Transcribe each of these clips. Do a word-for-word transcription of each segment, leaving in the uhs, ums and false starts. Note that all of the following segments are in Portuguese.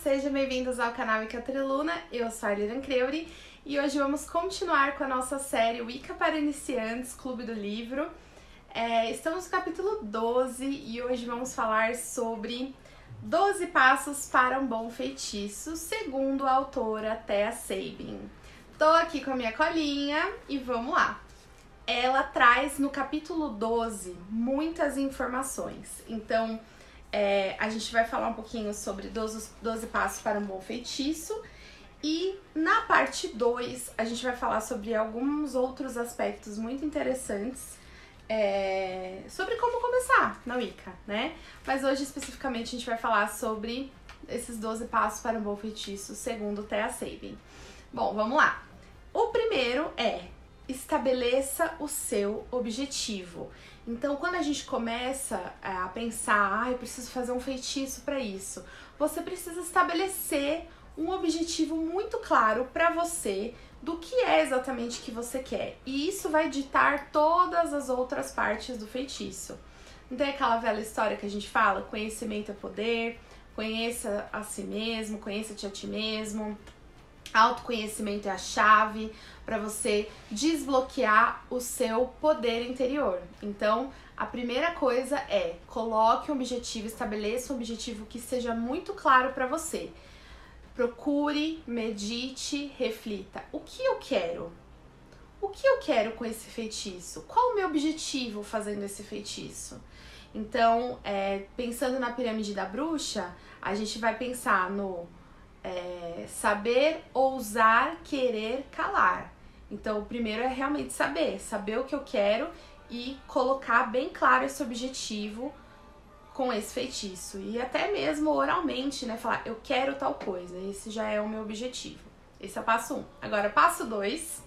sejam bem-vindos ao canal Wicca Triluna, eu sou a Lilian Creuri e hoje vamos continuar com a nossa série Wicca para Iniciantes, Clube do Livro. É, estamos no capítulo doze e hoje vamos falar sobre doze passos para um bom feitiço, segundo a autora Thea Sabin. Tô aqui com a minha colinha e vamos lá. Ela traz no capítulo doze muitas informações, então é, a gente vai falar um pouquinho sobre doze, doze passos para um bom feitiço e na parte dois a gente vai falar sobre alguns outros aspectos muito interessantes é, sobre como começar na Wicca, né? Mas hoje especificamente a gente vai falar sobre esses doze passos para um bom feitiço segundo Thea Sabin. Bom, vamos lá. O primeiro é: estabeleça o seu objetivo. Então, quando a gente começa a pensar, ah, eu preciso fazer um feitiço para isso, você precisa estabelecer um objetivo muito claro para você do que é exatamente que você quer. E isso vai ditar todas as outras partes do feitiço. Não tem aquela velha história que a gente fala? Conhecimento é poder, conheça a si mesmo, conheça-te a ti mesmo. Autoconhecimento é a chave para você desbloquear o seu poder interior. Então, a primeira coisa é: coloque um objetivo, estabeleça um objetivo que seja muito claro para você. Procure, medite, reflita. O que eu quero? O que eu quero com esse feitiço? Qual o meu objetivo fazendo esse feitiço? Então, é, pensando na pirâmide da bruxa, a gente vai pensar no É, saber, ousar, querer, calar. Então, o primeiro é realmente saber, saber o que eu quero e colocar bem claro esse objetivo com esse feitiço. E até mesmo oralmente, né? Falar, eu quero tal coisa. Esse já é o meu objetivo. Esse é o passo um. Agora, passo dois.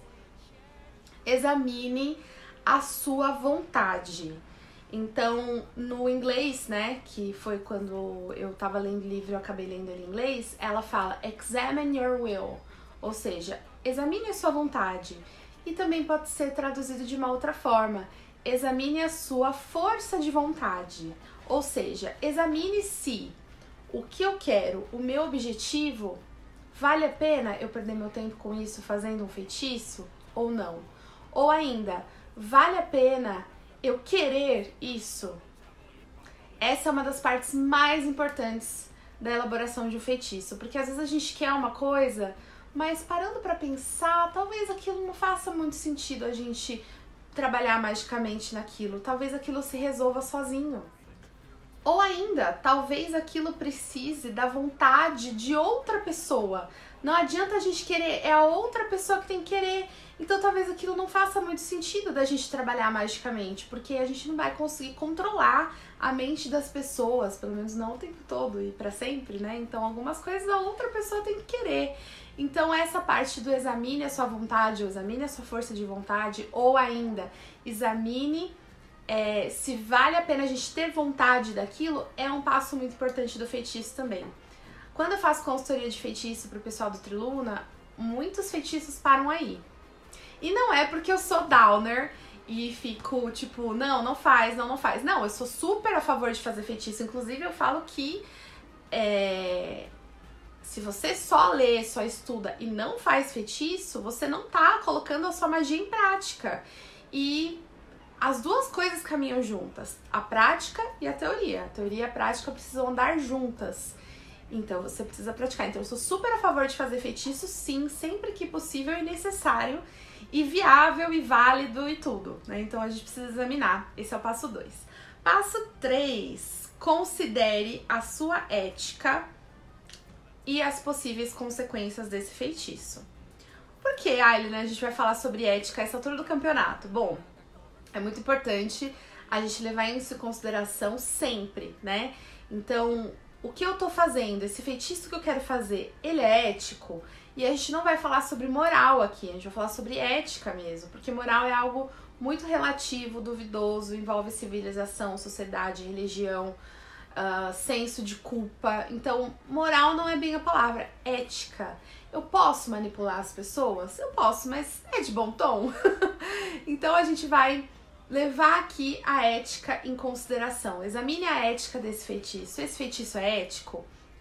Examine a sua vontade. Então, no inglês, né, que foi quando eu tava lendo o livro e eu acabei lendo ele em inglês, ela fala examine your will, ou seja, examine a sua vontade. E também pode ser traduzido de uma outra forma, examine a sua força de vontade, ou seja, examine se o que eu quero, o meu objetivo, vale a pena eu perder meu tempo com isso fazendo um feitiço ou não? Ou ainda, vale a pena eu querer isso? Essa é uma das partes mais importantes da elaboração de um feitiço, porque às vezes a gente quer uma coisa, mas parando pra pensar, talvez aquilo não faça muito sentido a gente trabalhar magicamente naquilo, talvez aquilo se resolva sozinho. Ou ainda, talvez aquilo precise da vontade de outra pessoa. Não adianta a gente querer, é a outra pessoa que tem que querer. Então talvez aquilo não faça muito sentido da gente trabalhar magicamente, porque a gente não vai conseguir controlar a mente das pessoas, pelo menos não o tempo todo e pra sempre, né? Então algumas coisas a outra pessoa tem que querer. Então essa parte do examine a sua vontade, ou examine a sua força de vontade, ou ainda examine É, se vale a pena a gente ter vontade daquilo, é um passo muito importante do feitiço também. Quando eu faço consultoria de feitiço pro pessoal do Triluna, muitos feitiços param aí. E não é porque eu sou downer e fico tipo, não, não faz, não, não faz. Não, eu sou super a favor de fazer feitiço. Inclusive eu falo que é, se você só lê, só estuda e não faz feitiço, você não tá colocando a sua magia em prática. E as duas coisas caminham juntas, a prática e a teoria. A teoria e a prática precisam andar juntas. Então você precisa praticar. Então eu sou super a favor de fazer feitiço, sim, sempre que possível e necessário, e viável e válido e tudo, né? Então a gente precisa examinar. Esse é o passo dois. Passo três. Considere a sua ética e as possíveis consequências desse feitiço. Por que, Aileen, né, a gente vai falar sobre ética a essa altura do campeonato? Bom, é muito importante a gente levar isso em consideração sempre, né? Então, o que eu tô fazendo, esse feitiço que eu quero fazer, ele é ético? E a gente não vai falar sobre moral aqui, a gente vai falar sobre ética mesmo, porque moral é algo muito relativo, duvidoso, envolve civilização, sociedade, religião, uh, senso de culpa. Então, moral não é bem a palavra, ética. Eu posso manipular as pessoas? Eu posso, mas é de bom tom? Então a gente vai levar aqui a ética em consideração. Examine a ética desse feitiço. Esse feitiço é ético?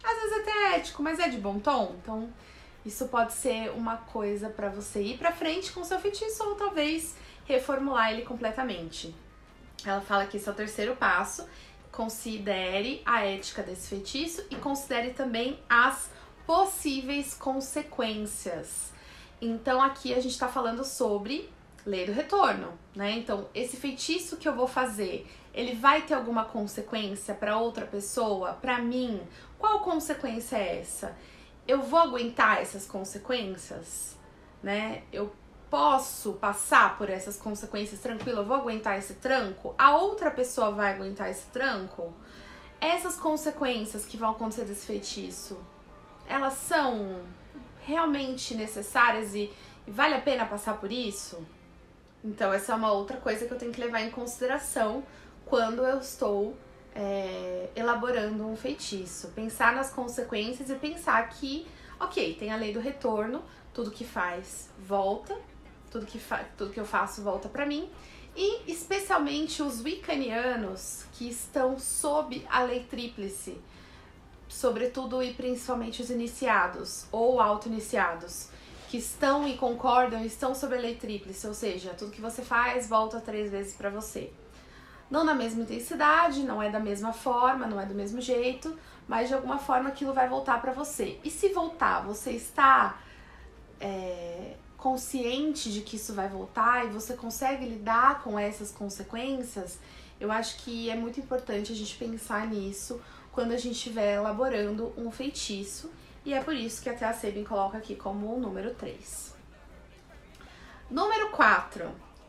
às vezes até é ético, mas é de bom tom. Então, isso pode ser uma coisa pra você ir pra frente com o seu feitiço ou talvez reformular ele completamente. Ela fala que esse é o terceiro passo. Considere a ética desse feitiço e considere também as possíveis consequências. Então, aqui a gente tá falando sobre lei do retorno, né? Então, esse feitiço que eu vou fazer, ele vai ter alguma consequência para outra pessoa? Para mim? Qual consequência é essa? Eu vou aguentar essas consequências, né? Eu posso passar por essas consequências tranquilo? Eu vou aguentar esse tranco? A outra pessoa vai aguentar esse tranco? Essas consequências que vão acontecer desse feitiço, elas são realmente necessárias e, e vale a pena passar por isso? Então, essa é uma outra coisa que eu tenho que levar em consideração quando eu estou é, elaborando um feitiço. Pensar nas consequências e pensar que, ok, tem a lei do retorno, tudo que faz volta, tudo que, fa tudo que eu faço volta pra mim. E especialmente os wiccanianos que estão sob a lei tríplice, sobretudo e principalmente os iniciados ou auto-iniciados, que estão e concordam, estão sob a lei tríplice, ou seja, tudo que você faz volta três vezes pra você. Não na mesma intensidade, não é da mesma forma, não é do mesmo jeito, mas de alguma forma aquilo vai voltar pra você. E se voltar, você está é, consciente de que isso vai voltar e você consegue lidar com essas consequências? Eu acho que é muito importante a gente pensar nisso quando a gente estiver elaborando um feitiço. E é por isso que até a Sabin coloca aqui como o número três. Número quatro.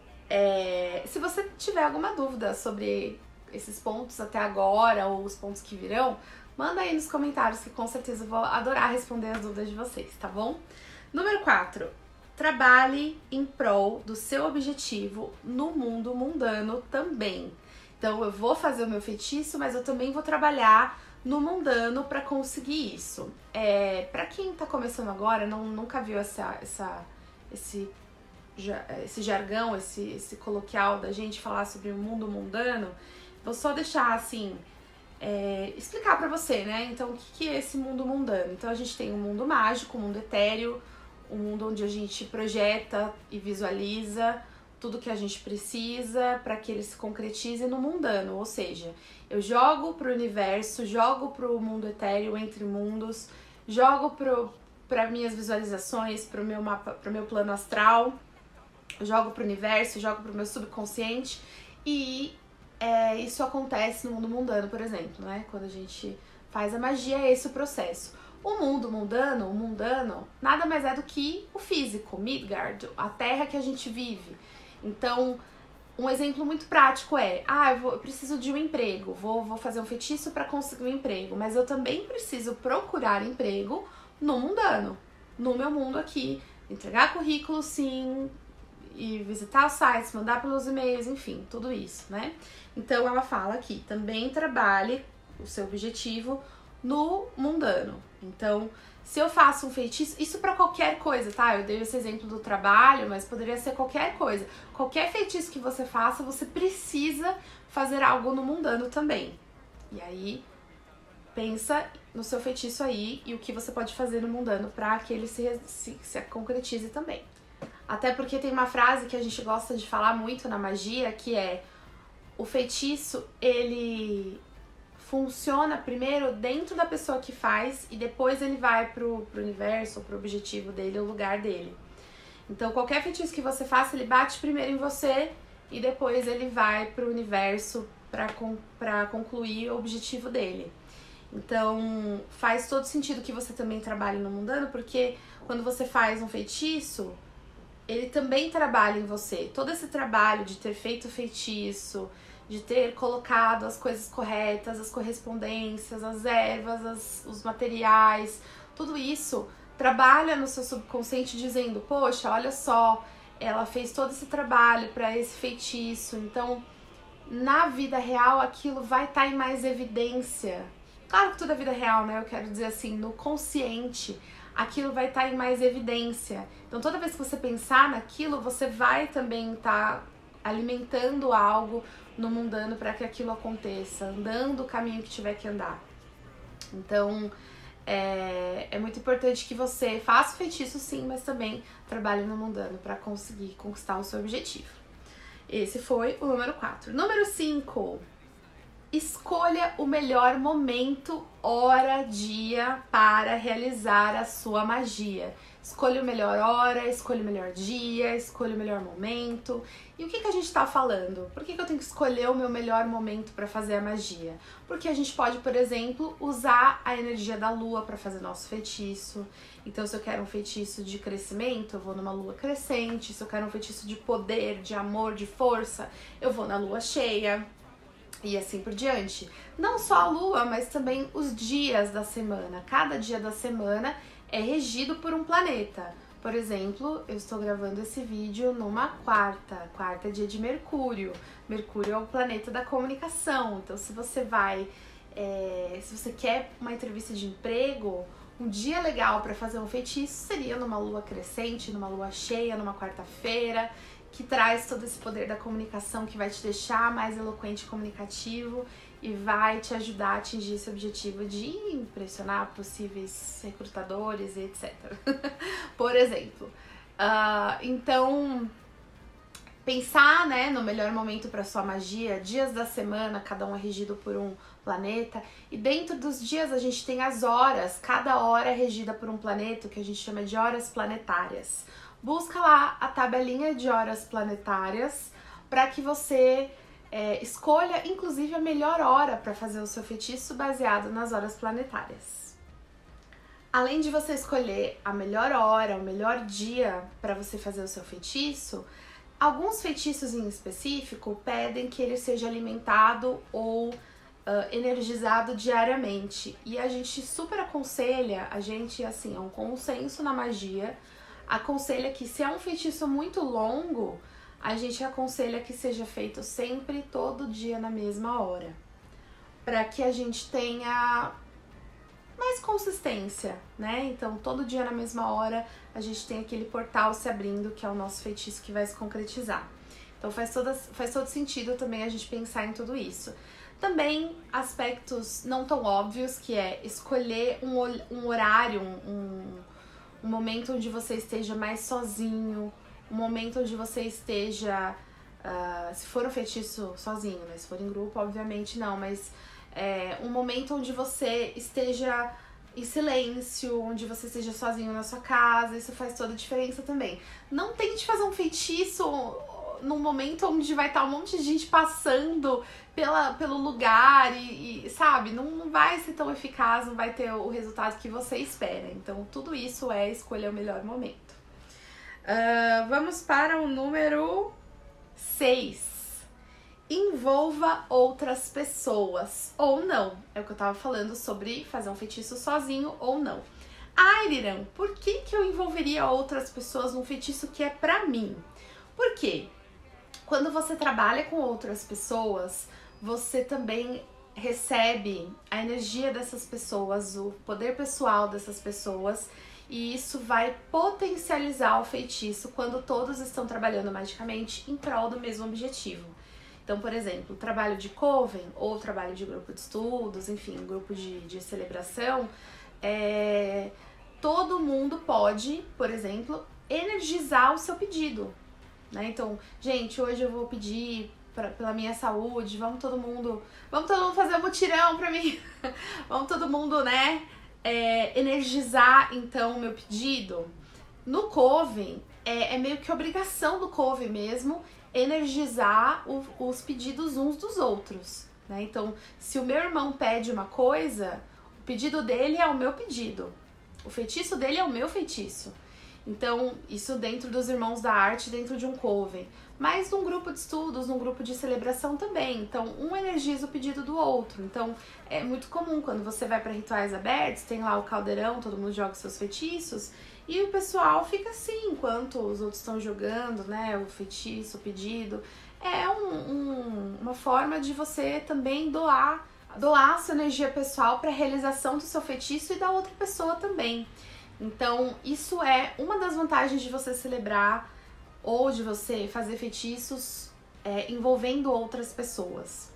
É, se você tiver alguma dúvida sobre esses pontos até agora ou os pontos que virão, manda aí nos comentários que com certeza eu vou adorar responder as dúvidas de vocês, tá bom? Número quatro. Trabalhe em prol do seu objetivo no mundo mundano também. Então eu vou fazer o meu feitiço, mas eu também vou trabalhar no mundano para conseguir isso. É, para quem tá começando agora, não, nunca viu essa, essa, esse, esse jargão, esse, esse coloquial da gente falar sobre o mundo mundano, vou só deixar assim, é, explicar para você, né? Então, o que, que é esse mundo mundano? Então, a gente tem um mundo mágico, um mundo etéreo, um mundo onde a gente projeta e visualiza tudo que a gente precisa para que ele se concretize no mundano, ou seja, eu jogo pro universo, jogo pro mundo etéreo, entre mundos, jogo para minhas visualizações, pro meu mapa, pro meu plano astral, jogo pro universo, jogo pro meu subconsciente e é, isso acontece no mundo mundano, por exemplo, né? Quando a gente faz a magia, é esse o processo. O mundo mundano, o mundano, nada mais é do que o físico, Midgard, a terra que a gente vive. Então, um exemplo muito prático é, ah, eu, vou, eu preciso de um emprego, vou, vou fazer um feitiço para conseguir um emprego, mas eu também preciso procurar emprego no mundano, no meu mundo aqui, entregar currículo, sim, e visitar os sites, mandar pelos e-mails, enfim, tudo isso, né? Então, ela fala aqui, também trabalhe o seu objetivo no mundano. Então, se eu faço um feitiço, isso pra qualquer coisa, tá? Eu dei esse exemplo do trabalho, mas poderia ser qualquer coisa. Qualquer feitiço que você faça, você precisa fazer algo no mundano também. E aí, pensa no seu feitiço aí e o que você pode fazer no mundano pra que ele se, se, se concretize também. Até porque tem uma frase que a gente gosta de falar muito na magia, que é o feitiço, ele funciona primeiro dentro da pessoa que faz e depois ele vai pro, pro universo, pro objetivo dele, o lugar dele. Então, qualquer feitiço que você faça, ele bate primeiro em você e depois ele vai pro universo pra, pra concluir o objetivo dele. Então, faz todo sentido que você também trabalhe no mundano, porque quando você faz um feitiço, ele também trabalha em você. Todo esse trabalho de ter feito o feitiço, de ter colocado as coisas corretas, as correspondências, as ervas, as, os materiais, tudo isso trabalha no seu subconsciente dizendo, poxa, olha só, ela fez todo esse trabalho para esse feitiço, então na vida real aquilo vai estar em mais evidência. Claro que tudo é vida real, né? Eu quero dizer assim, no consciente, aquilo vai estar em mais evidência. Então toda vez que você pensar naquilo, você vai também estar alimentando algo no mundano para que aquilo aconteça, andando o caminho que tiver que andar. Então, é, é muito importante que você faça o feitiço sim, mas também trabalhe no mundano para conseguir conquistar o seu objetivo. Esse foi o número quatro. Número cinco. Escolha o melhor momento, hora, dia para realizar a sua magia. Escolha o melhor hora, escolha o melhor dia, escolha o melhor momento. E o que, que a gente tá falando? Por que, que eu tenho que escolher o meu melhor momento para fazer a magia? Porque a gente pode, por exemplo, usar a energia da lua para fazer nosso feitiço. Então, se eu quero um feitiço de crescimento, eu vou numa lua crescente. Se eu quero um feitiço de poder, de amor, de força, eu vou na lua cheia. E assim por diante. Não só a lua, mas também os dias da semana. Cada dia da semana é regido por um planeta. Por exemplo, eu estou gravando esse vídeo numa quarta. Quarta é dia de Mercúrio. Mercúrio é o planeta da comunicação. Então, se você vai, é, se você quer uma entrevista de emprego, um dia legal para fazer um feitiço seria numa lua crescente, numa lua cheia, numa quarta-feira, que traz todo esse poder da comunicação, que vai te deixar mais eloquente e comunicativo e vai te ajudar a atingir esse objetivo de impressionar possíveis recrutadores e etcétera. Por exemplo. Uh, então, pensar, né, no melhor momento para sua magia, dias da semana, cada um é regido por um planeta, e dentro dos dias a gente tem as horas, cada hora é regida por um planeta, que a gente chama de horas planetárias. Busca lá a tabelinha de horas planetárias para que você é, escolha, inclusive, a melhor hora para fazer o seu feitiço baseado nas horas planetárias. Além de você escolher a melhor hora, o melhor dia para você fazer o seu feitiço, alguns feitiços em específico pedem que ele seja alimentado ou uh, energizado diariamente. E a gente super aconselha, a gente, assim, é um consenso na magia, aconselha que se é um feitiço muito longo, a gente aconselha que seja feito sempre, todo dia, na mesma hora. Para que a gente tenha mais consistência, né? Então, todo dia na mesma hora, a gente tem aquele portal se abrindo, que é o nosso feitiço que vai se concretizar. Então, faz, toda, faz todo sentido também a gente pensar em tudo isso. Também, aspectos não tão óbvios, que é escolher um, um horário, um, um momento onde você esteja mais sozinho, um momento onde você esteja, uh, se for um feitiço sozinho, né? Se for em grupo, obviamente não, mas é, um momento onde você esteja em silêncio, onde você esteja sozinho na sua casa, isso faz toda a diferença também. Não tente fazer um feitiço num momento onde vai estar um monte de gente passando pela, pelo lugar e, e sabe, não, não vai ser tão eficaz, não vai ter o resultado que você espera. Então, tudo isso é escolher o melhor momento. Uh, vamos para o número seis. Envolva outras pessoas ou não. É o que eu tava falando sobre fazer um feitiço sozinho ou não. Ah, Iriram, por que que eu envolveria outras pessoas num feitiço que é pra mim? Por quê? Quando você trabalha com outras pessoas, você também recebe a energia dessas pessoas, o poder pessoal dessas pessoas, e isso vai potencializar o feitiço quando todos estão trabalhando magicamente em prol do mesmo objetivo. Então, por exemplo, o trabalho de coven ou trabalho de grupo de estudos, enfim, grupo de, de celebração, é, todo mundo pode, por exemplo, energizar o seu pedido. Né? Então, gente, hoje eu vou pedir pra, pela minha saúde, vamos todo mundo, vamos todo mundo fazer um mutirão pra mim, vamos todo mundo, né, é, energizar, então, o meu pedido. No Coven, é, é meio que obrigação do Coven mesmo, energizar o, os pedidos uns dos outros, né? Então, se o meu irmão pede uma coisa, o pedido dele é o meu pedido, o feitiço dele é o meu feitiço. Então, isso dentro dos irmãos da arte, dentro de um coven. Mas num grupo de estudos, num grupo de celebração também. Então, um energiza o pedido do outro. Então, é muito comum quando você vai para rituais abertos, tem lá o caldeirão, todo mundo joga seus feitiços, e o pessoal fica assim, enquanto os outros estão jogando, né, o feitiço, o pedido. É um, um, uma forma de você também doar, doar sua energia pessoal para a realização do seu feitiço e da outra pessoa também. Então, isso é uma das vantagens de você celebrar ou de você fazer feitiços é, envolvendo outras pessoas.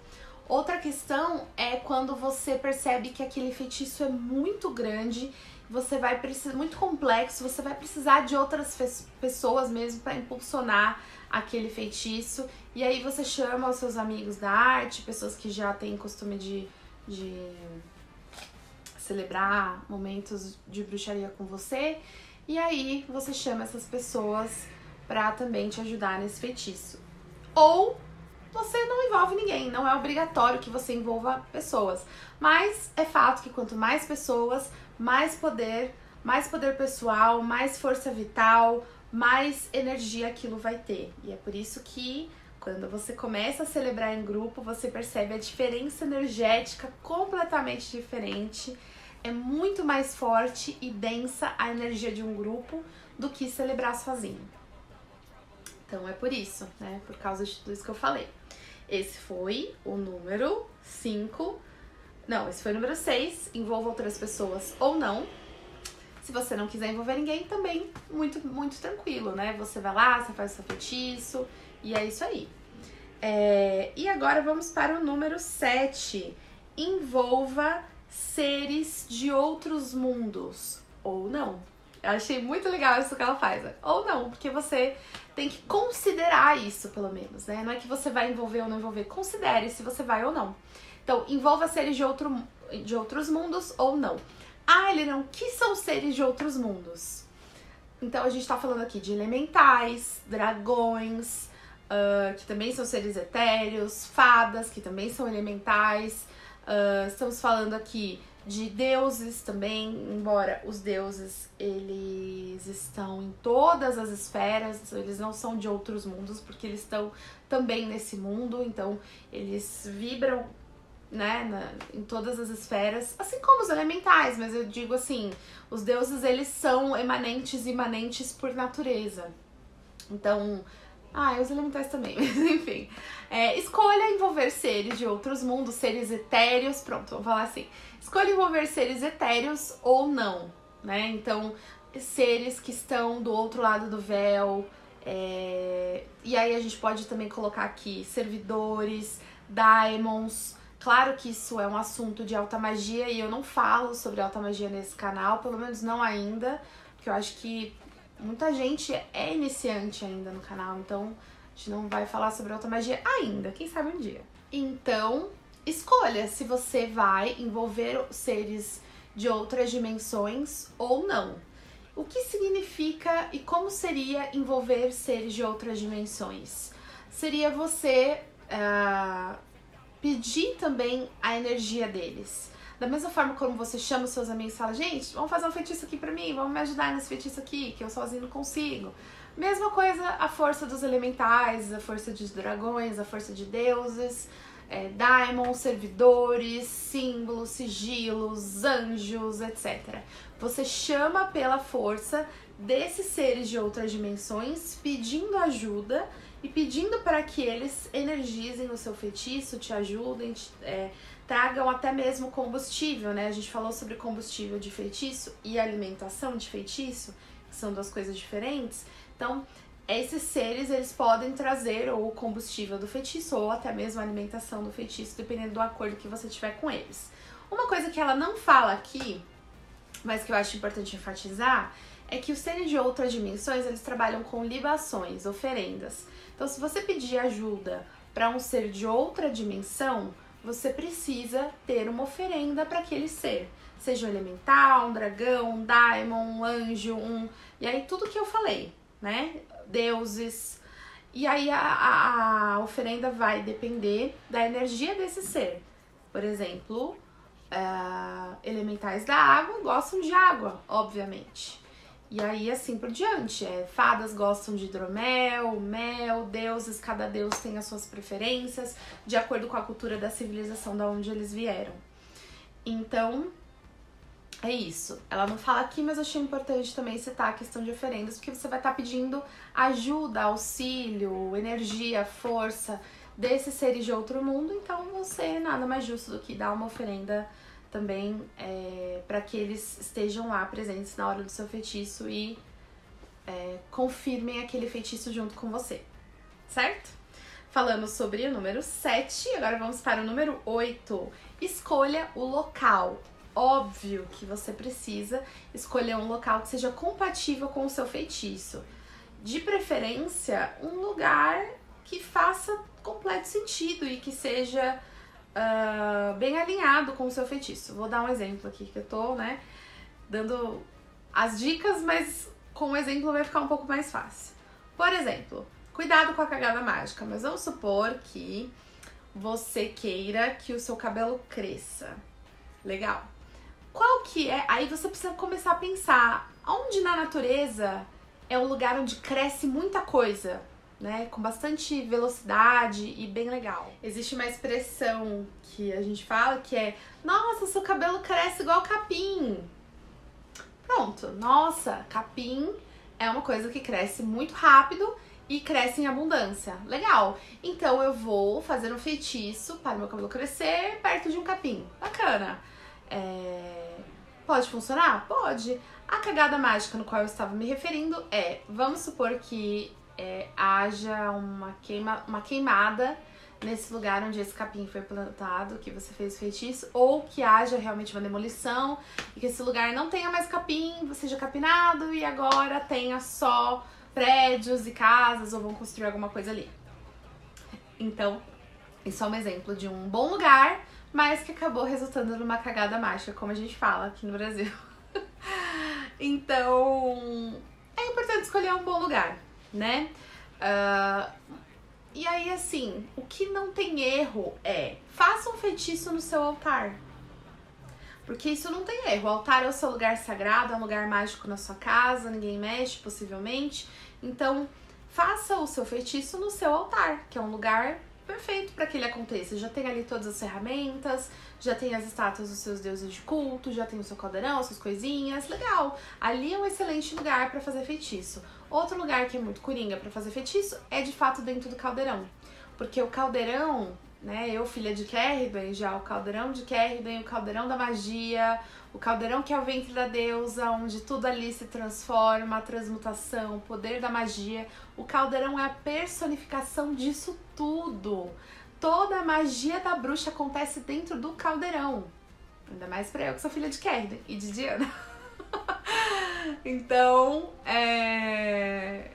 Outra questão é quando você percebe que aquele feitiço é muito grande, você vai precisar, muito complexo, você vai precisar de outras pessoas mesmo para impulsionar aquele feitiço. E aí você chama os seus amigos da arte, pessoas que já têm costume de, de celebrar momentos de bruxaria com você. E aí você chama essas pessoas para também te ajudar nesse feitiço. Ou você não envolve ninguém, não é obrigatório que você envolva pessoas. Mas é fato que quanto mais pessoas, mais poder, mais poder pessoal, mais força vital, mais energia aquilo vai ter. E é por isso que quando você começa a celebrar em grupo, você percebe a diferença energética completamente diferente. É muito mais forte e densa a energia de um grupo do que celebrar sozinho. Então é por isso, né? Por causa de tudo isso que eu falei. Esse foi o número cinco. Não, esse foi o número seis. Envolva outras pessoas ou não. Se você não quiser envolver ninguém, também muito, muito tranquilo, né? Você vai lá, você faz o seu feitiço e é isso aí. É... E agora vamos para o número sete. Envolva seres de outros mundos ou não. Eu achei muito legal isso que ela faz. Ou não, porque você tem que considerar isso, pelo menos, né? Não é que você vai envolver ou não envolver. Considere se você vai ou não. Então, envolva seres de, outro, de outros mundos ou não. Ah, Helena, o que são seres de outros mundos? Então, a gente tá falando aqui de elementais, dragões, uh, que também são seres etéreos, fadas, que também são elementais. Uh, estamos falando aqui de deuses também, embora os deuses, eles estão em todas as esferas, eles não são de outros mundos, porque eles estão também nesse mundo, então eles vibram, né, na, em todas as esferas, assim como os elementais, mas eu digo assim, os deuses, eles são emanentes e imanentes por natureza. Então, ah, e os elementais também, mas enfim. É, escolha envolver seres de outros mundos, seres etéreos, pronto, vamos falar assim. Escolha envolver seres etéreos ou não, né? Então, seres que estão do outro lado do véu. É... E aí a gente pode também colocar aqui servidores, daimons. Claro que isso é um assunto de alta magia e eu não falo sobre alta magia nesse canal, pelo menos não ainda, porque eu acho que muita gente é iniciante ainda no canal, então a gente não vai falar sobre alta magia ainda, quem sabe um dia. Então, escolha se você vai envolver seres de outras dimensões ou não. O que significa e como seria envolver seres de outras dimensões? Seria você uh, pedir também a energia deles. Da mesma forma como você chama os seus amigos e fala, gente, vamos fazer um feitiço aqui pra mim, vamos me ajudar nesse feitiço aqui, que eu sozinho não consigo. Mesma coisa a força dos elementais, a força dos dragões, a força de deuses, é, daimons, servidores, símbolos, sigilos, anjos, etcétera. Você chama pela força desses seres de outras dimensões, pedindo ajuda e pedindo para que eles energizem o seu feitiço, te ajudem, te, é, tragam até mesmo combustível, né? A gente falou sobre combustível de feitiço e alimentação de feitiço, que são duas coisas diferentes. Então, esses seres, eles podem trazer ou o combustível do feitiço ou até mesmo a alimentação do feitiço, dependendo do acordo que você tiver com eles. Uma coisa que ela não fala aqui, mas que eu acho importante enfatizar, é que os seres de outras dimensões, eles trabalham com libações, oferendas. Então, se você pedir ajuda para um ser de outra dimensão, você precisa ter uma oferenda para aquele ser. Seja um elemental, um dragão, um daimon, um anjo, um... E aí tudo que eu falei, né? Deuses. E aí a, a, a oferenda vai depender da energia desse ser. Por exemplo, uh, elementais da água gostam de água, obviamente. E aí, assim por diante, é, fadas gostam de hidromel, mel, deuses, cada deus tem as suas preferências, de acordo com a cultura da civilização da onde eles vieram. Então, é isso. Ela não fala aqui, mas eu achei importante também citar a questão de oferendas, porque você vai estar pedindo ajuda, auxílio, energia, força desses seres de outro mundo, então você nada mais justo do que dar uma oferenda também é, para que eles estejam lá presentes na hora do seu feitiço e é, confirmem aquele feitiço junto com você, certo? falamos sobre o número sete, agora vamos para o número oito. Escolha o local. Óbvio que você precisa escolher um local que seja compatível com o seu feitiço. De preferência, um lugar que faça completo sentido e que seja uh, bem alinhado com o seu feitiço. Vou dar um exemplo aqui que eu tô, né, dando as dicas, mas com o exemplo vai ficar um pouco mais fácil. Por exemplo, cuidado com a cagada mágica, mas vamos supor que você queira que o seu cabelo cresça. Legal. Qual que é? Aí você precisa começar a pensar, onde na natureza é um lugar onde cresce muita coisa, né? Com bastante velocidade e bem legal. Existe uma expressão que a gente fala que é: nossa, seu cabelo cresce igual capim. Pronto, nossa, capim é uma coisa que cresce muito rápido e cresce em abundância. Legal. Então eu vou fazer um feitiço para o meu cabelo crescer perto de um capim. Bacana. É... Pode funcionar? Pode. A cagada mágica no qual eu estava me referindo é, vamos supor que é, haja uma, queima, uma queimada nesse lugar onde esse capim foi plantado, que você fez o feitiço, ou que haja realmente uma demolição e que esse lugar não tenha mais capim, seja capinado e agora tenha só prédios e casas ou vão construir alguma coisa ali. Então, isso é um exemplo de um bom lugar, mas que acabou resultando numa cagada mágica, como a gente fala aqui no Brasil. Então, é importante escolher um bom lugar, né? Uh, e aí, assim, o que não tem erro é, faça um feitiço no seu altar. Porque isso não tem erro. O altar é o seu lugar sagrado, é um lugar mágico na sua casa, ninguém mexe, possivelmente. Então, faça o seu feitiço no seu altar, que é um lugar perfeito para que ele aconteça. Já tem ali todas as ferramentas, já tem as estátuas dos seus deuses de culto, já tem o seu caldeirão, suas coisinhas, legal. Ali é um excelente lugar para fazer feitiço. Outro lugar que é muito coringa para fazer feitiço é de fato dentro do caldeirão. Porque o caldeirão, né, eu filha de Kerrigan, já o caldeirão de Kerrigan, o caldeirão da magia, o caldeirão que é o ventre da deusa, onde tudo ali se transforma, a transmutação, o poder da magia. O caldeirão é a personificação disso tudo. Toda a magia da bruxa acontece dentro do caldeirão. Ainda mais pra eu que sou filha de Kerrigan e de Diana. Então, é...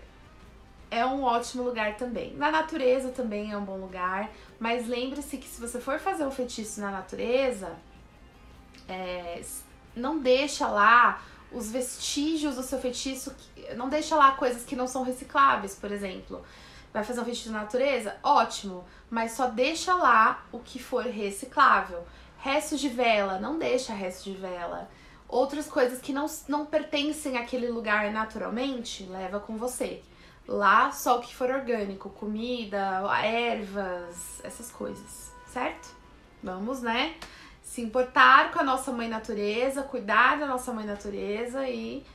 é um ótimo lugar também. Na natureza também é um bom lugar, mas lembre-se que se você for fazer um feitiço na natureza, é... não deixa lá os vestígios do seu feitiço, não deixa lá coisas que não são recicláveis, por exemplo. Vai fazer um feitiço na natureza? Ótimo, mas só deixa lá o que for reciclável. Restos de vela, não deixa restos de vela. Outras coisas que não, não pertencem àquele lugar naturalmente, leva com você. Lá só o que for orgânico, comida, ervas, essas coisas, certo? Vamos, né? Se importar com a nossa mãe natureza, cuidar da nossa mãe natureza e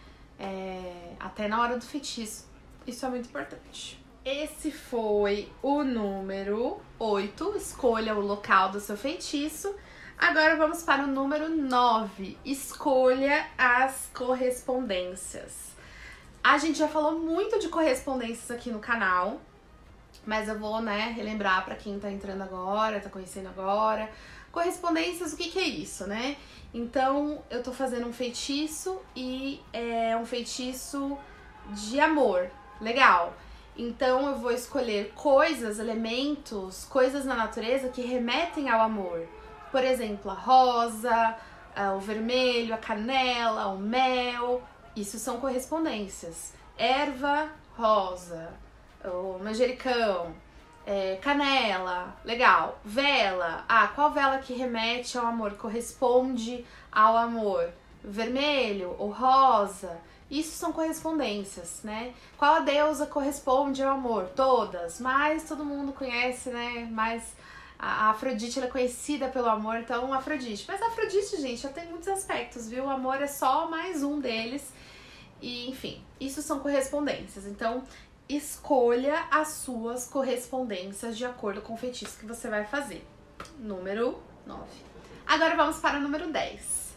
é, até na hora do feitiço. Isso é muito importante. Esse foi o número oito, escolha o local do seu feitiço. Agora vamos para o número nove, escolha as correspondências. A gente já falou muito de correspondências aqui no canal, mas eu vou, né, relembrar para quem tá entrando agora, tá conhecendo agora. Correspondências, o que que é isso, né? Então, eu tô fazendo um feitiço e é um feitiço de amor, legal. Então, eu vou escolher coisas, elementos, coisas na natureza que remetem ao amor. Por exemplo, a rosa, o vermelho, a canela, o mel, isso são correspondências. Erva, rosa, o manjericão, é, canela, legal. Vela, ah, qual vela que remete ao amor, corresponde ao amor? Vermelho ou rosa, isso são correspondências, né? Qual a deusa corresponde ao amor? Todas, mas todo mundo conhece, né? Mas a Afrodite ela é conhecida pelo amor, então Afrodite. Mas a Afrodite, gente, já tem muitos aspectos, viu? O amor é só mais um deles. E, enfim, isso são correspondências. Então, escolha as suas correspondências de acordo com o feitiço que você vai fazer. Número nove. Agora vamos para o número dez.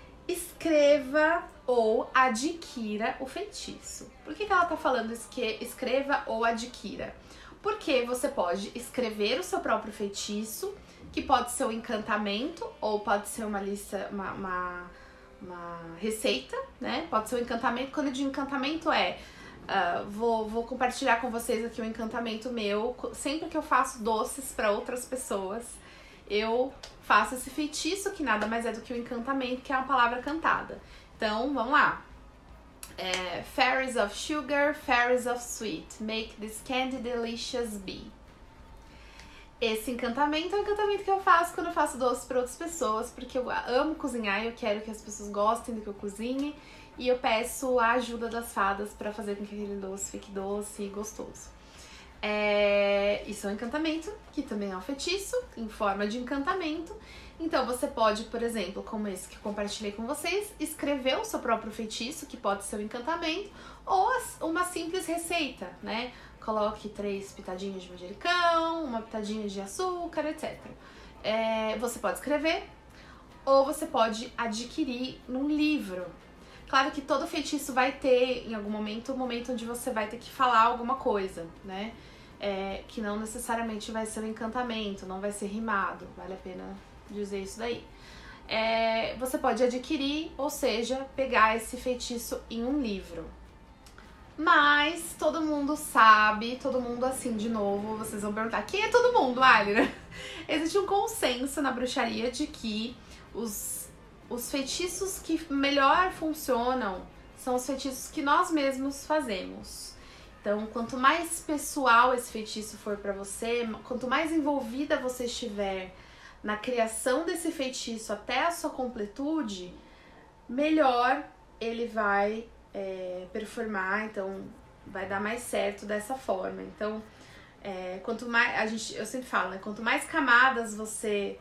Escreva ou adquira o feitiço. Por que que ela tá falando escreva ou adquira? Porque você pode escrever o seu próprio feitiço, que pode ser um encantamento ou pode ser uma lista, uma, uma, uma receita, né? Pode ser um encantamento. Quando eu digo encantamento é, uh, vou, vou compartilhar com vocês aqui um encantamento meu. Sempre que eu faço doces para outras pessoas, eu faço esse feitiço, que nada mais é do que o encantamento, que é uma palavra cantada. Então, vamos lá. É, Fairies of sugar, fairies of sweet, make this candy delicious be. Esse encantamento é um encantamento que eu faço quando eu faço doces para outras pessoas, porque eu amo cozinhar e eu quero que as pessoas gostem do que eu cozinhe, e eu peço a ajuda das fadas para fazer com que aquele doce fique doce e gostoso. É, isso é um encantamento, que também é um feitiço, em forma de encantamento. Então você pode, por exemplo, como esse que eu compartilhei com vocês, escrever o seu próprio feitiço, que pode ser um encantamento, ou uma simples receita, né? Coloque três pitadinhas de manjericão, uma pitadinha de açúcar, etcétera. É, você pode escrever, ou você pode adquirir num livro. Claro que todo feitiço vai ter, em algum momento, um momento onde você vai ter que falar alguma coisa, né? É, que não necessariamente vai ser um encantamento, não vai ser rimado, vale a pena dizer isso daí. É, você pode adquirir, ou seja, pegar esse feitiço em um livro. Mas todo mundo sabe, todo mundo assim, de novo, vocês vão perguntar, quem é todo mundo, Alina? Existe um consenso na bruxaria de que os, os feitiços que melhor funcionam são os feitiços que nós mesmos fazemos. Então, quanto mais pessoal esse feitiço for pra você, quanto mais envolvida você estiver na criação desse feitiço até a sua completude, melhor ele vai é, performar, então vai dar mais certo dessa forma. Então, é, quanto mais, a gente, eu sempre falo, né, quanto mais camadas você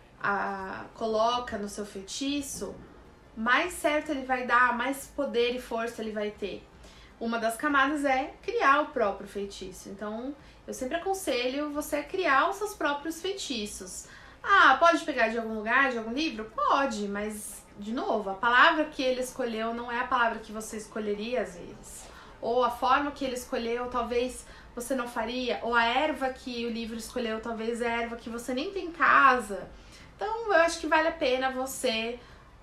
a, coloca no seu feitiço, mais certo ele vai dar, mais poder e força ele vai ter. Uma das camadas é criar o próprio feitiço. Então, eu sempre aconselho você a criar os seus próprios feitiços. Ah, pode pegar de algum lugar, de algum livro? Pode, mas, de novo, a palavra que ele escolheu não é a palavra que você escolheria às vezes. Ou a forma que ele escolheu, talvez você não faria. Ou a erva que o livro escolheu, talvez é a erva que você nem tem em casa. Então, eu acho que vale a pena você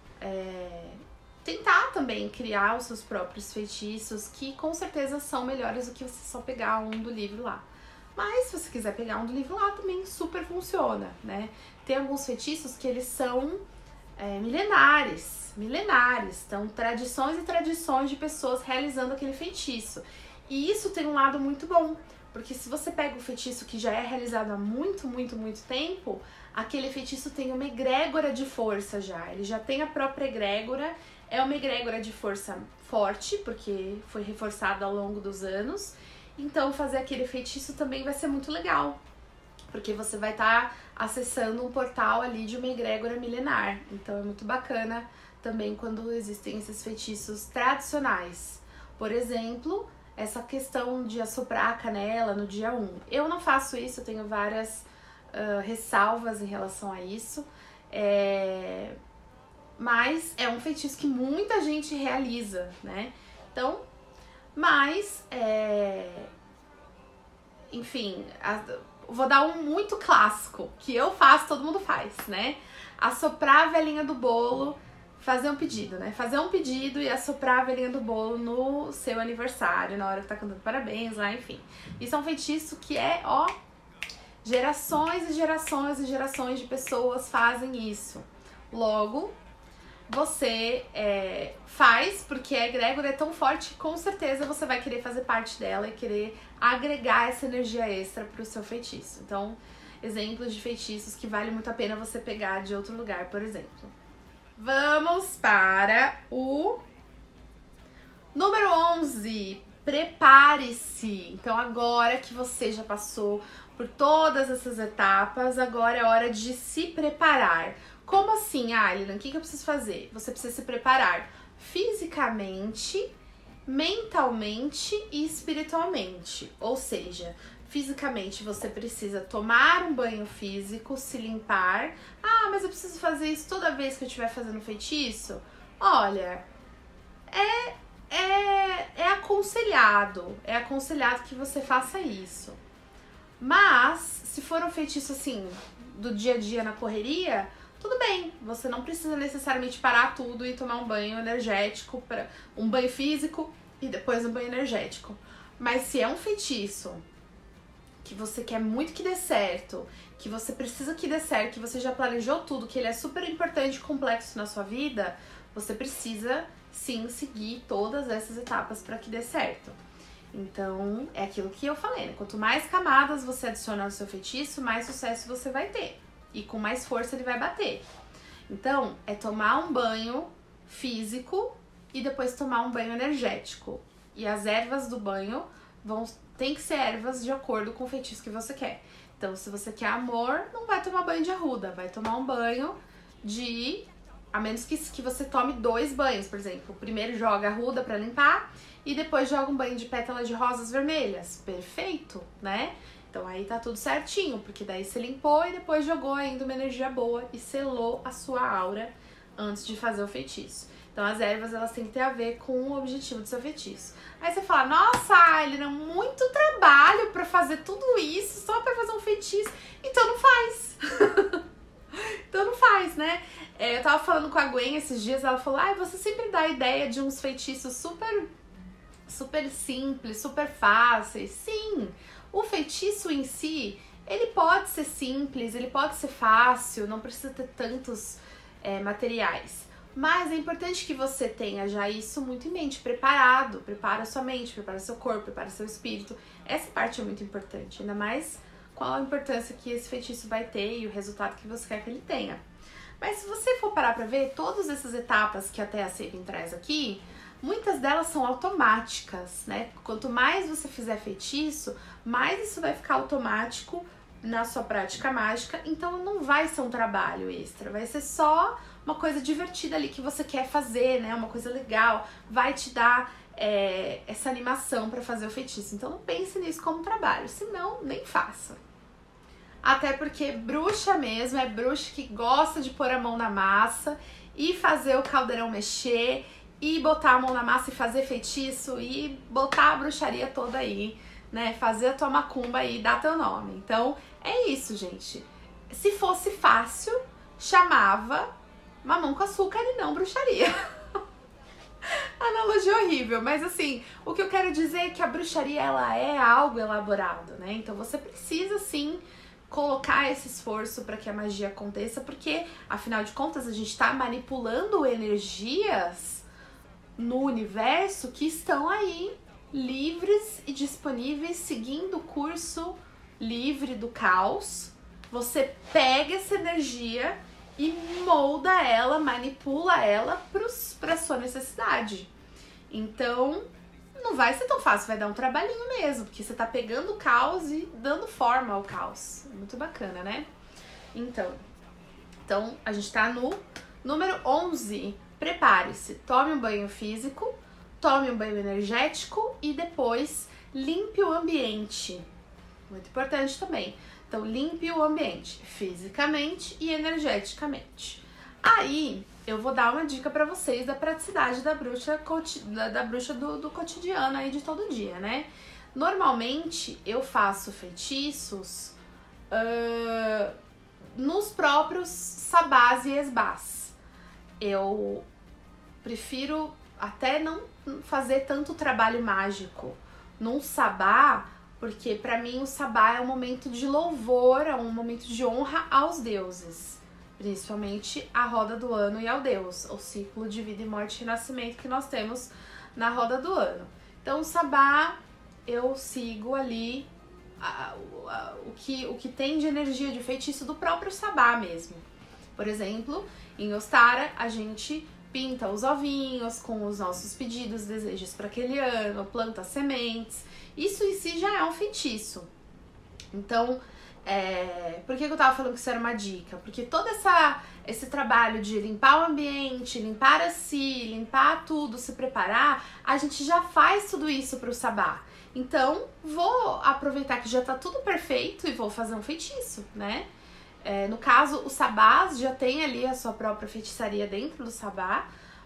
é, tentar também criar os seus próprios feitiços, que com certeza são melhores do que você só pegar um do livro lá. Mas se você quiser pegar um do livro lá, também super funciona, né? Tem alguns feitiços que eles são é, milenares, milenares. Então, tradições e tradições de pessoas realizando aquele feitiço. E isso tem um lado muito bom, porque se você pega um feitiço que já é realizado há muito, muito, muito tempo, aquele feitiço tem uma egrégora de força já. Ele já tem a própria egrégora, é uma egrégora de força forte, porque foi reforçada ao longo dos anos. Então, fazer aquele feitiço também vai ser muito legal, porque você vai estar tá acessando um portal ali de uma egrégora milenar. Então, é muito bacana também quando existem esses feitiços tradicionais. Por exemplo, essa questão de assoprar a canela no dia um. Eu não faço isso, eu tenho várias uh, ressalvas em relação a isso. É... Mas é um feitiço que muita gente realiza, né? Então, mas, é... enfim, a... vou dar um muito clássico, que eu faço, todo mundo faz, né? Assoprar a velhinha do bolo, fazer um pedido, né? Fazer um pedido e assoprar a velhinha do bolo no seu aniversário, na hora que tá cantando parabéns lá, enfim. Isso é um feitiço que é, ó, gerações e gerações e gerações de pessoas fazem isso. Logo, você é, faz, porque a egrégora é tão forte que com certeza você vai querer fazer parte dela e querer agregar essa energia extra pro seu feitiço. Então, exemplos de feitiços que vale muito a pena você pegar de outro lugar, por exemplo. Vamos para o número onze. Prepare-se. Então, agora que você já passou por todas essas etapas, agora é hora de se preparar. Como assim, Alina? O que, que eu preciso fazer? Você precisa se preparar fisicamente, mentalmente e espiritualmente. Ou seja, fisicamente você precisa tomar um banho físico, se limpar. Ah, mas eu preciso fazer isso toda vez que eu estiver fazendo feitiço? Olha, é, é, é aconselhado, é aconselhado que você faça isso. Mas, se for um feitiço assim, do dia a dia na correria, tudo bem, você não precisa necessariamente parar tudo e tomar um banho energético, pra, um banho físico e depois um banho energético. Mas se é um feitiço que você quer muito que dê certo, que você precisa que dê certo, que você já planejou tudo, que ele é super importante e complexo na sua vida, você precisa sim seguir todas essas etapas para que dê certo. Então, é aquilo que eu falei, né? Quanto mais camadas você adicionar no seu feitiço, mais sucesso você vai ter. E com mais força ele vai bater. Então, é tomar um banho físico e depois tomar um banho energético. E as ervas do banho vão, tem que ser ervas de acordo com o feitiço que você quer. Então, se você quer amor, não vai tomar banho de arruda, vai tomar um banho de... A menos que, que você tome dois banhos, por exemplo. Primeiro joga arruda pra limpar e depois joga um banho de pétalas de rosas vermelhas. Perfeito, né? Então aí tá tudo certinho, porque daí você limpou e depois jogou ainda uma energia boa e selou a sua aura antes de fazer o feitiço. Então as ervas, elas têm que ter a ver com o objetivo do seu feitiço. Aí você fala, nossa, Ailina, muito trabalho pra fazer tudo isso só pra fazer um feitiço. Então não faz. Então não faz, né? É, eu tava falando com a Gwen esses dias, ela falou, ah, você sempre dá a ideia de uns feitiços super, super simples, super fáceis. Sim, o feitiço em si, ele pode ser simples, ele pode ser fácil, não precisa ter tantos é, materiais. Mas é importante que você tenha já isso muito em mente, preparado. Prepara sua mente, prepara seu corpo, prepara seu espírito. Essa parte é muito importante, ainda mais qual a importância que esse feitiço vai ter e o resultado que você quer que ele tenha. Mas se você for parar pra ver, todas essas etapas que até a Sabin traz aqui, muitas delas são automáticas, né? Quanto mais você fizer feitiço, mais isso vai ficar automático na sua prática mágica, então não vai ser um trabalho extra, vai ser só uma coisa divertida ali que você quer fazer, né? Uma coisa legal, vai te dar é, essa animação pra fazer o feitiço. Então não pense nisso como trabalho, senão nem faça. Até porque bruxa mesmo é bruxa que gosta de pôr a mão na massa e fazer o caldeirão mexer e botar a mão na massa e fazer feitiço e botar a bruxaria toda aí, né? Fazer a tua macumba aí e dar teu nome. Então é isso, gente. Se fosse fácil, chamava mamão com açúcar e não bruxaria. Analogia horrível, mas assim, o que eu quero dizer é que a bruxaria, ela é algo elaborado, né? Então você precisa sim colocar esse esforço para que a magia aconteça, porque afinal de contas a gente está manipulando energias no universo que estão aí livres e disponíveis, seguindo o curso livre do caos. Você pega essa energia e molda ela, manipula ela para sua necessidade. Então não vai ser tão fácil, vai dar um trabalhinho mesmo, porque você tá pegando o caos e dando forma ao caos. Muito bacana, né? Então, então a gente tá no número onze. Prepare-se, tome um banho físico, tome um banho energético e depois limpe o ambiente. Muito importante também. Então, limpe o ambiente fisicamente e energeticamente. Aí, eu vou dar uma dica pra vocês da praticidade da bruxa, da, da bruxa do, do cotidiano aí de todo dia, né? Normalmente, eu faço feitiços uh, nos próprios sabás e esbás. Eu prefiro até não fazer tanto trabalho mágico num sabá, porque pra mim o sabá é um momento de louvor, é um momento de honra aos deuses. Principalmente a roda do ano e ao Deus, o ciclo de vida e morte e renascimento que nós temos na roda do ano. Então o sabá, eu sigo ali a, a, o, que, o que tem de energia de feitiço do próprio sabá mesmo. Por exemplo, em Ostara a gente pinta os ovinhos com os nossos pedidos, desejos para aquele ano, planta sementes. Isso em si já é um feitiço. Então, É, por que eu tava falando que isso era uma dica? Porque todo essa, esse trabalho de limpar o ambiente, limpar a si, limpar tudo, se preparar, a gente já faz tudo isso pro sabá. Então, vou aproveitar que já tá tudo perfeito e vou fazer um feitiço, né? É, no caso, os sabás já tem ali a sua própria feitiçaria dentro do sabá,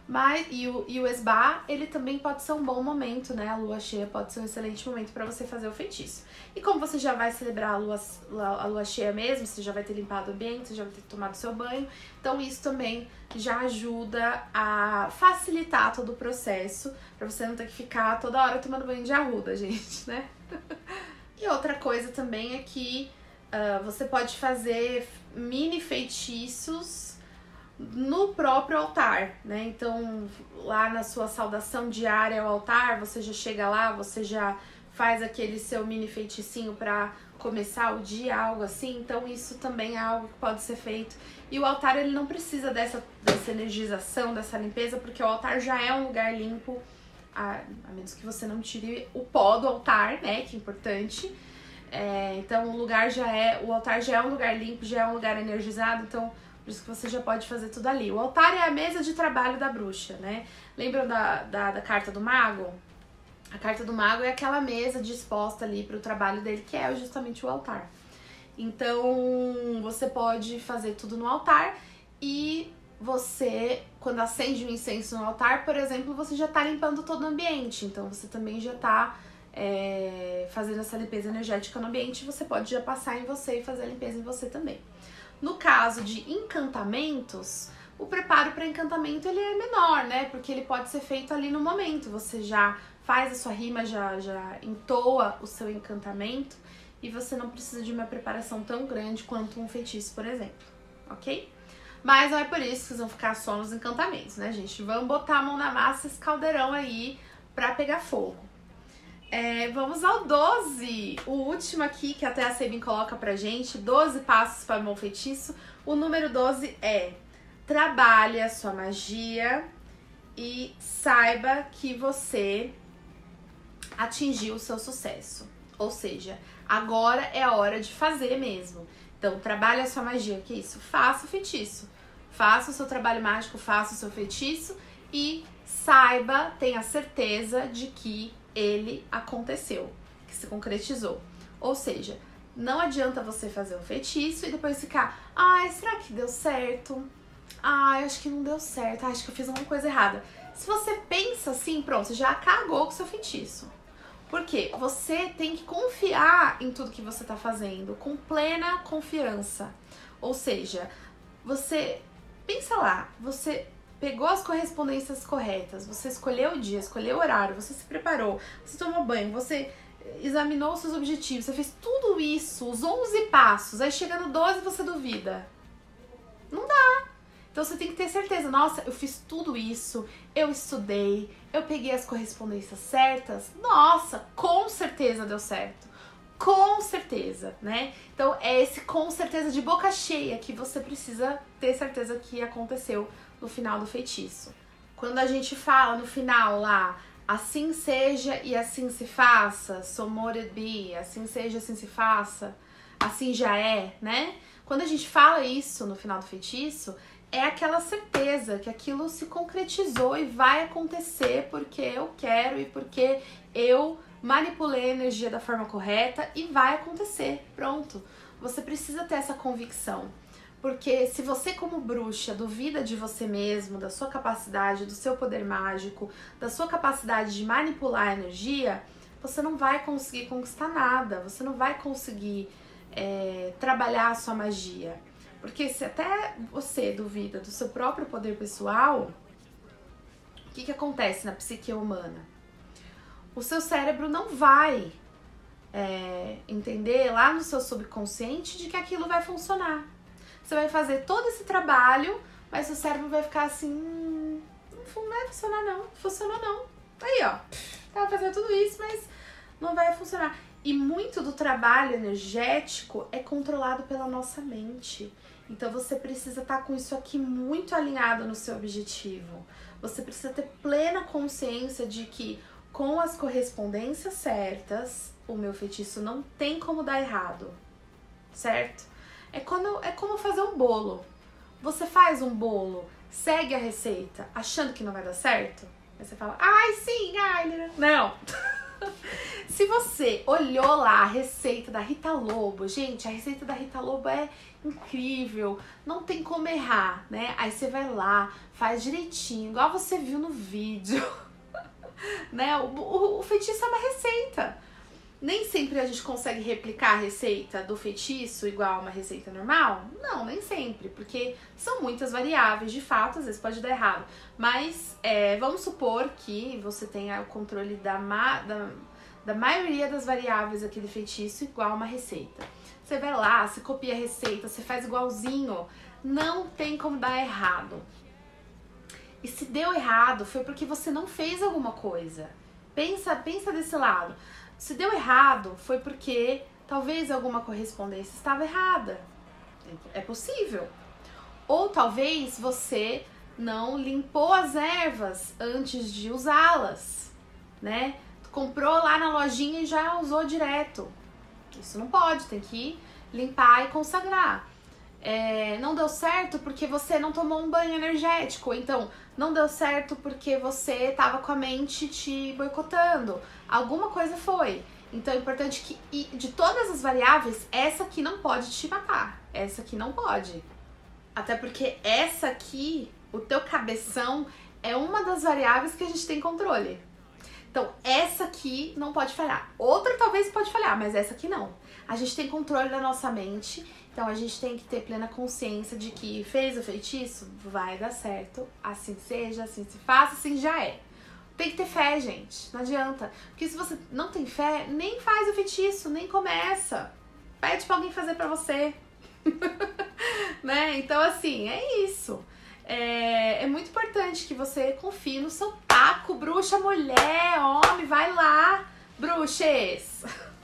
Mas, e, o, e o esbar, ele também pode ser um bom momento, né? A lua cheia pode ser um excelente momento para você fazer o feitiço. E como você já vai celebrar a lua, a lua cheia mesmo, você já vai ter limpado o ambiente, você já vai ter tomado seu banho, então isso também já ajuda a facilitar todo o processo, para você não ter que ficar toda hora tomando banho de arruda, gente, né? E outra coisa também é que uh, você pode fazer mini feitiços no próprio altar, né? Então, lá na sua saudação diária ao altar, você já chega lá, você já faz aquele seu mini feiticinho para começar o dia, algo assim. Então, isso também é algo que pode ser feito. E o altar, ele não precisa dessa, dessa energização, dessa limpeza, porque o altar já é um lugar limpo, a, a menos que você não tire o pó do altar, né? Que é importante. É, então, o lugar já é, o altar já é um lugar limpo, já é um lugar energizado, então por isso que você já pode fazer tudo ali. O altar é a mesa de trabalho da bruxa, né? Lembram da, da, da carta do mago? A carta do mago é aquela mesa disposta ali para o trabalho dele, que é justamente o altar. Então, você pode fazer tudo no altar e você, quando acende um incenso no altar, por exemplo, você já está limpando todo o ambiente. Então, você também já está é, fazendo essa limpeza energética no ambiente. Você pode já passar em você e fazer a limpeza em você também. No caso de encantamentos, o preparo para encantamento ele é menor, né? Porque ele pode ser feito ali no momento. Você já faz a sua rima, já, já entoa o seu encantamento e você não precisa de uma preparação tão grande quanto um feitiço, por exemplo, ok? Mas não é por isso que vocês vão ficar só nos encantamentos, né, gente? Vamos botar a mão na massa, esse caldeirão aí pra pegar fogo. É, vamos ao doze, o último aqui que até a Sabin coloca pra gente, doze passos para o meu feitiço. O número doze é: trabalhe a sua magia e saiba que você atingiu o seu sucesso. Ou seja, agora é a hora de fazer mesmo. Então, trabalhe a sua magia, que é isso? Faça o feitiço. Faça o seu trabalho mágico, faça o seu feitiço e saiba, tenha certeza de que ele aconteceu, que se concretizou. Ou seja, não adianta você fazer um feitiço e depois ficar, ai, será que deu certo? Ai, acho que não deu certo, ai, acho que eu fiz alguma coisa errada. Se você pensa assim, pronto, você já cagou com o seu feitiço. Porque você tem que confiar em tudo que você tá fazendo, com plena confiança. Ou seja, você, pensa lá, você pegou as correspondências corretas, você escolheu o dia, escolheu o horário, você se preparou, você tomou banho, você examinou os seus objetivos, você fez tudo isso, os onze passos, aí chega no doze você duvida. Não dá. Então você tem que ter certeza, nossa, eu fiz tudo isso, eu estudei, eu peguei as correspondências certas, nossa, com certeza deu certo. Com certeza, né? Então é esse com certeza de boca cheia que você precisa ter certeza que aconteceu no final do feitiço. Quando a gente fala no final lá, assim seja e assim se faça, so mote it be, assim seja, assim se faça, assim já é, né? Quando a gente fala isso no final do feitiço, é aquela certeza que aquilo se concretizou e vai acontecer porque eu quero e porque eu manipulei a energia da forma correta e vai acontecer, pronto. Você precisa ter essa convicção, porque se você como bruxa duvida de você mesmo, da sua capacidade, do seu poder mágico, da sua capacidade de manipular a energia, você não vai conseguir conquistar nada, você não vai conseguir é, trabalhar a sua magia. Porque se até você duvida do seu próprio poder pessoal, o que, que acontece na psique humana? O seu cérebro não vai é, entender lá no seu subconsciente de que aquilo vai funcionar. Você vai fazer todo esse trabalho, mas o cérebro vai ficar assim, hum, não vai funcionar não, não funcionou não. Aí ó, tava fazendo tudo isso, mas não vai funcionar. E muito do trabalho energético é controlado pela nossa mente. Então você precisa estar com isso aqui muito alinhado no seu objetivo. Você precisa ter plena consciência de que com as correspondências certas, o meu feitiço não tem como dar errado, certo? É, quando, é como fazer um bolo. Você faz um bolo, segue a receita, achando que não vai dar certo, aí você fala, ai sim, ai não. Se você olhou lá a receita da Rita Lobo, gente, a receita da Rita Lobo é incrível, não tem como errar, né? Aí você vai lá, faz direitinho, igual você viu no vídeo, né? O, o, o feitiço é uma receita. Nem sempre a gente consegue replicar a receita do feitiço igual a uma receita normal? Não, nem sempre, porque são muitas variáveis, de fato, às vezes pode dar errado. Mas é, vamos supor que você tenha o controle da, ma da, da maioria das variáveis aqui do feitiço igual a uma receita. Você vai lá, você copia a receita, você faz igualzinho, não tem como dar errado. E se deu errado, foi porque você não fez alguma coisa. Pensa, pensa desse lado. Se deu errado, foi porque talvez alguma correspondência estava errada. É possível. Ou talvez você não limpou as ervas antes de usá-las, né? Comprou lá na lojinha e já usou direto. Isso não pode, tem que limpar e consagrar. É, não deu certo porque você não tomou um banho energético, então não deu certo porque você estava com a mente te boicotando, alguma coisa foi. Então é importante que de todas as variáveis, essa aqui não pode te matar, essa aqui não pode. Até porque essa aqui, o teu cabeção, é uma das variáveis que a gente tem controle. Então essa aqui não pode falhar, outra talvez pode falhar, mas essa aqui não. A gente tem controle da nossa mente. Então a gente tem que ter plena consciência de que fez o feitiço, vai dar certo, assim seja, assim se faça, assim já é. Tem que ter fé, gente, não adianta. Porque se você não tem fé, nem faz o feitiço, nem começa. Pede pra alguém fazer pra você. Né? Então assim, é isso. É, é muito importante que você confie no seu taco, bruxa, mulher, homem, vai lá, bruxes!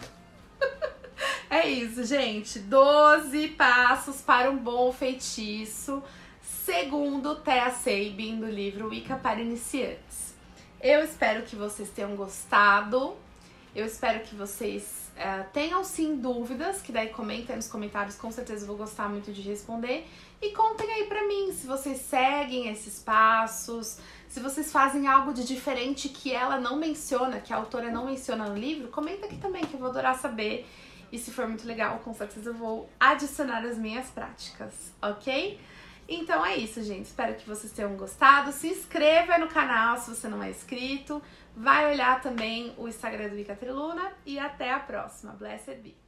É isso, gente. doze passos para um bom feitiço, segundo Thea Sabin, do livro Wicca para Iniciantes. Eu espero que vocês tenham gostado. Eu espero que vocês uh, tenham sim dúvidas, que daí comentem aí nos comentários, com certeza eu vou gostar muito de responder. E contem aí pra mim se vocês seguem esses passos, se vocês fazem algo de diferente que ela não menciona, que a autora não menciona no livro, comenta aqui também que eu vou adorar saber. E se for muito legal, com certeza eu vou adicionar as minhas práticas, ok? Então é isso, gente. Espero que vocês tenham gostado. Se inscreva no canal se você não é inscrito. Vai olhar também o Instagram do Wicca Triluna. E até a próxima. Blessed be!